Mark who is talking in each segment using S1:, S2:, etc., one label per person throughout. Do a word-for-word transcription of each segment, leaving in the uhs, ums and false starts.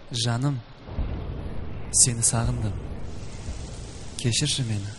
S1: Жаным, seni sağındım. Keşirşi meni.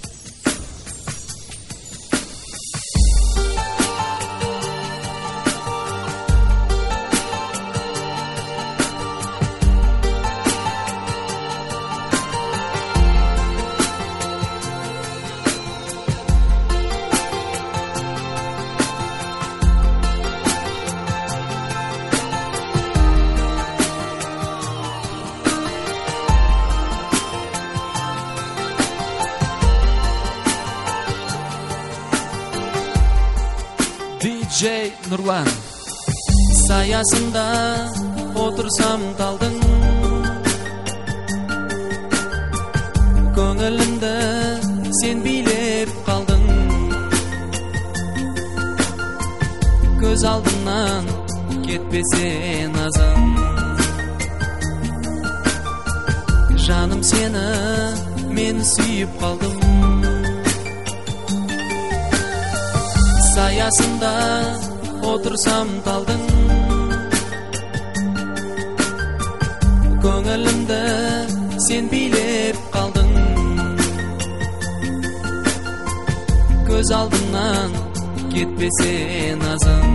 S1: D J Nurlan. Sayasında otursam kaldın, көңілімді sen билеп kaldın. Көз алдымнан кетпесе назым, жаным seni мен сүйіп қалдым. Sayasında otursam kaldın, көңілімді sen билеп kaldın. Көз алдымнан кетпесе назым,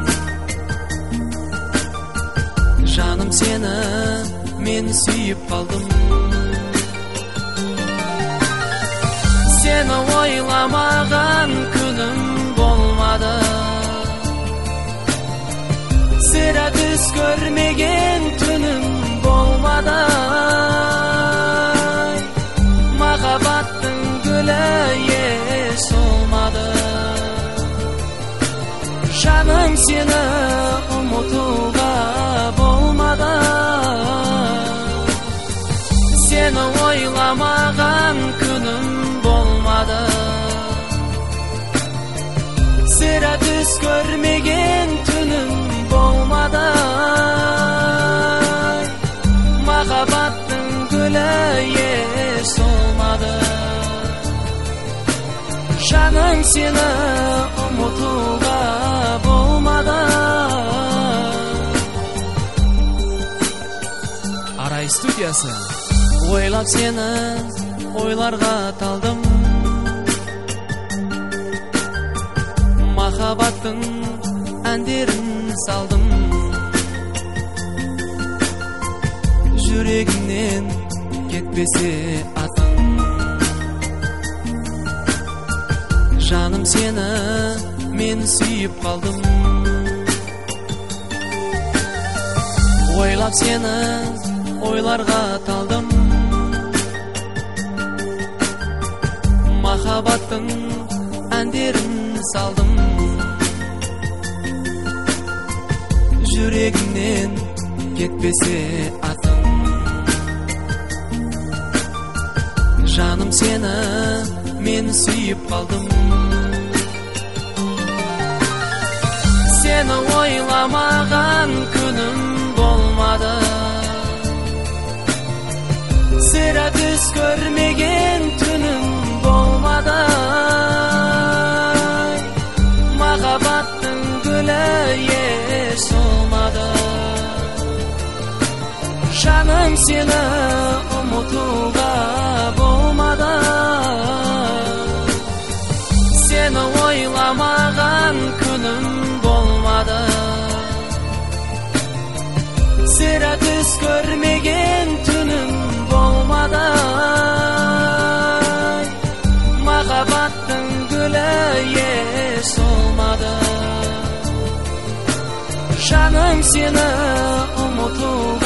S1: жаным seni мен сүйіп қалдым. Seni ойламаған күнім болмады, сірә түс көрмеген түнім болмады. Махаббаттың гүлі еш солмады, жаным seni ұмытуға болмады. Seni ойламаған күнім болмады, сірә түс көрмеген түнім болмады. Махаббаттың гүлі еш солмады, жаным seni ұмытуға болмады. Арай студиясы. Ойлап seni ойларға талдым, махаббаттың әндерін салдым. Жүрегімнен кетпесе атым, жаным seni мен сүйіп қалдым. Ойлап seni ойларға талдым, махаббаттың әндерін салдым. Жүрегімнен кетпесе атым, жаным seni мен сүйіп қалдым. Seni ойламаған күнім болмады, сірә түс көрмеген түнім болмады. Махаббаттың гүлі еш солмады, жаным seni ұмытуға болмады. Seni ойламаған күнім болмады, сірә түс көрмеген түнім болмады. Махаббаттың гүлі еш солмады, жаным seni ұмытуға